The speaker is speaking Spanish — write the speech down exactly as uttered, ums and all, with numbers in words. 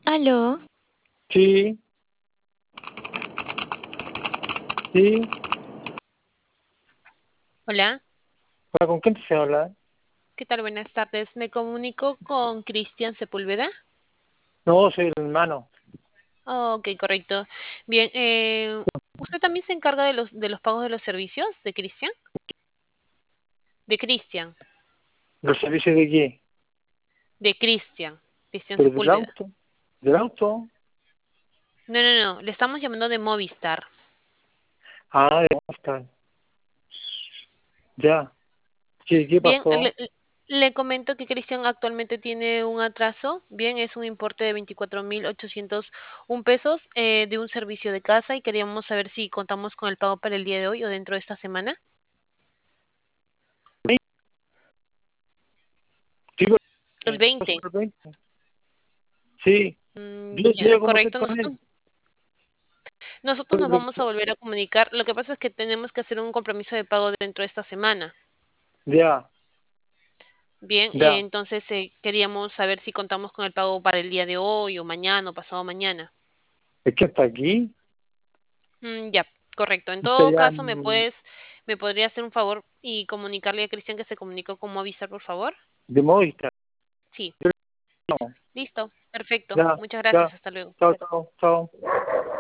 Aló, Sí, sí. hola, Hola, ¿con quién se habla? ¿qué tal? Buenas tardes. Me comunico con Cristian Sepúlveda. No, soy el hermano. Oh, ok, correcto. Bien, eh, ¿usted también se encarga de los, de los pagos de los servicios de Cristian? De Cristian, ¿Los servicios de qué? de Cristian, Cristian ¿Pero del Sepúlveda. auto? ¿Del auto? No, no, no, le estamos llamando de Movistar. Ah, de Mustang. Ya. ¿Qué, qué Bien, pasó? le, le comento que Cristian actualmente tiene un atraso. Bien, es un importe de veinticuatro mil ochocientos un pesos eh, de un servicio de casa y queríamos saber si contamos con el pago para el día de hoy o dentro de esta semana. Sí, pues, El eh, veinte. pasó el veinte. Sí. Mm, Yo sí voy ya, a conversar correcto. con Nosotros, él. nosotros nos Pero, vamos a volver a comunicar. Lo que pasa es que tenemos que hacer un compromiso de pago dentro de esta semana. ya, Bien, eh, ya. entonces eh, queríamos saber si contamos con el pago para el día de hoy o mañana o pasado mañana. ¿Es que está aquí? Mm, ya, correcto. En Está todo allá caso, ¿me en- puedes, me podría hacer un favor y comunicarle a Cristian que se comunicó con Movistar, por favor? de Movistar. Sí, No. listo, perfecto. Ya, Muchas ya. gracias, hasta luego. Chao, chao, chao.